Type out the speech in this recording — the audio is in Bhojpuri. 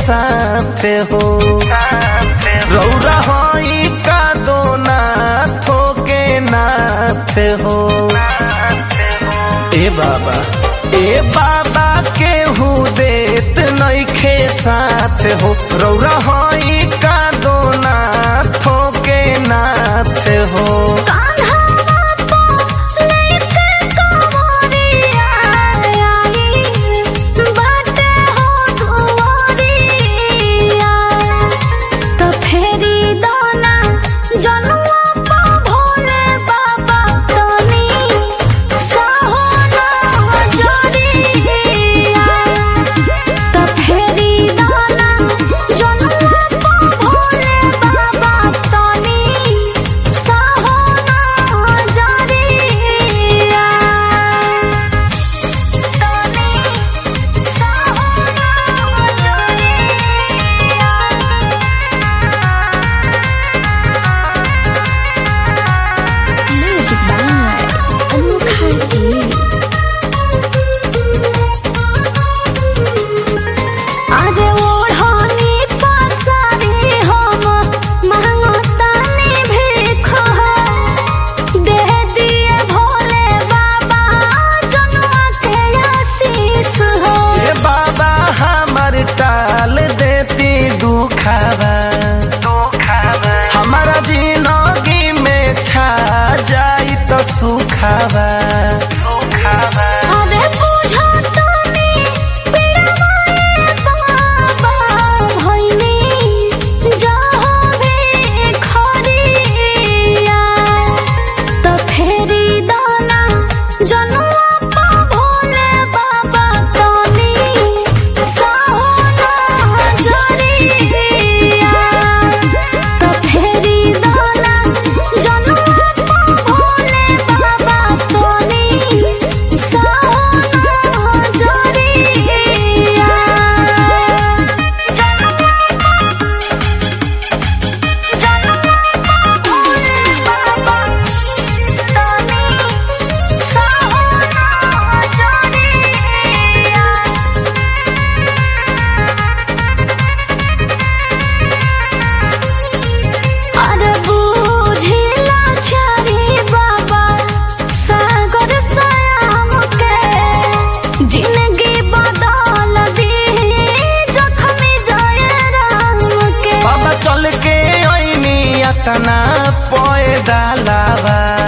साथ हो। रौरा होई का दो नाथों के नाथ हो। ए बाबा केहू देत नइखे साथ हो। रौरा होई का दो नाथों के नाथ हो। हमारा जिंदगी में छा जाई तो सुखावा। अरे बुझा तनी पिड़वाए बाबा भइनी जहाँ भी खरिया तो फेरी दाना जनुआ पा भोले बाबा तनी साहोना जरिया तो फेरी दाना जनुआ पा भोले बाबा तनी तना पोए डालावा।